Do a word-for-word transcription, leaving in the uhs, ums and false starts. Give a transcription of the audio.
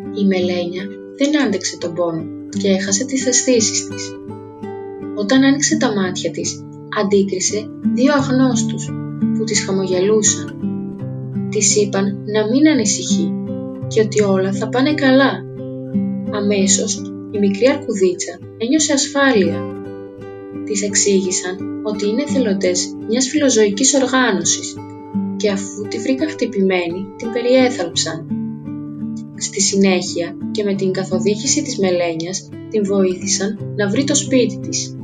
Η Μελένια δεν άντεξε τον πόνο και έχασε τις αισθήσεις της. Όταν άνοιξε τα μάτια της, αντίκρισε δύο αγνώστους που της χαμογελούσαν. Της είπαν να μην ανησυχεί και ότι όλα θα πάνε καλά. Αμέσως η μικρή αρκουδίτσα ένιωσε ασφάλεια. Της εξήγησαν ότι είναι εθελοντές μιας φιλοζωικής οργάνωσης και αφού τη βρήκαν χτυπημένη την περιέθαλψαν. Στη συνέχεια και με την καθοδήγηση της Μελένιας την βοήθησαν να βρει το σπίτι της.